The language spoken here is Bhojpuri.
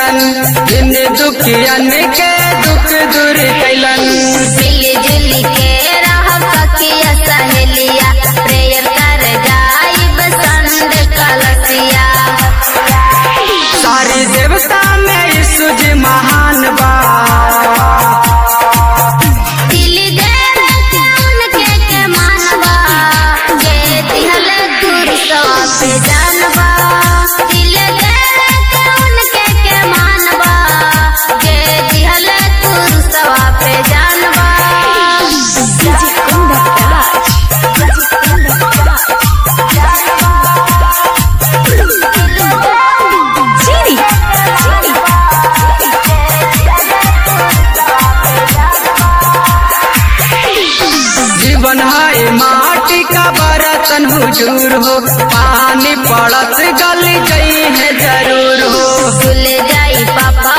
कैलन, दिन दुखियन के दुख दूर कैलन। मिली जुली के रहब सखिया सहेलिया, प्रेयर कर जाइब संद कलसिया। सारी देवता में यीशु जी महान बा, दिल देव के उनके के मानबा, जे दिहल गुरुसवा पे जानबा। दिल देव के उनके के मानबा, जे दिहल गुरुसवा पे जानबा। जीवन है माटी का बर्तन हुजूर हो, पानी पड़त गल गई है जरूर हो। भूल जाई पापा